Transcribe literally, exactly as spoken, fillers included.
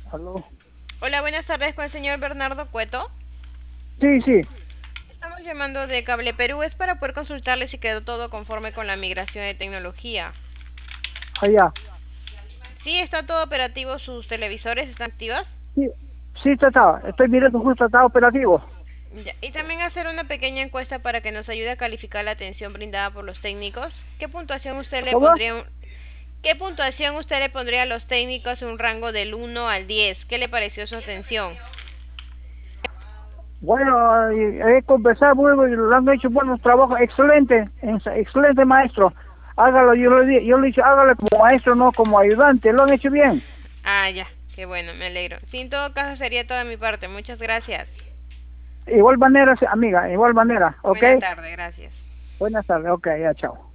Aló. Hola, buenas tardes con el señor Bernardo Cueto. Sí, sí, Estamos llamando de Cable Perú. Es para poder consultarle si quedó todo conforme con la migración de tecnología. allá. Sí, está todo operativo. ¿Sus televisores están activos? Sí, sí, está, está. Estoy mirando justo, está operativo. Ya. Y también hacer una pequeña encuesta para que nos ayude a calificar la atención brindada por los técnicos. ¿Qué puntuación usted le ¿Cómo? pondría? un- ¿Qué puntuación usted le pondría a los técnicos en un rango del uno al diez? ¿Qué le pareció su atención? Bueno, eh, he conversado muy bien, lo han hecho buenos trabajos, excelente, ex- excelente maestro. Hágalo, yo le di- yo le dije, hágalo como maestro, no como ayudante, lo han hecho bien. Ah, ya. Qué bueno, me alegro. Sí, en todo caso sería toda mi parte. Muchas gracias. Igual manera, sí, amiga, igual manera, ¿ok? Buena tarde, gracias. Buenas tardes, ok, ya, chao.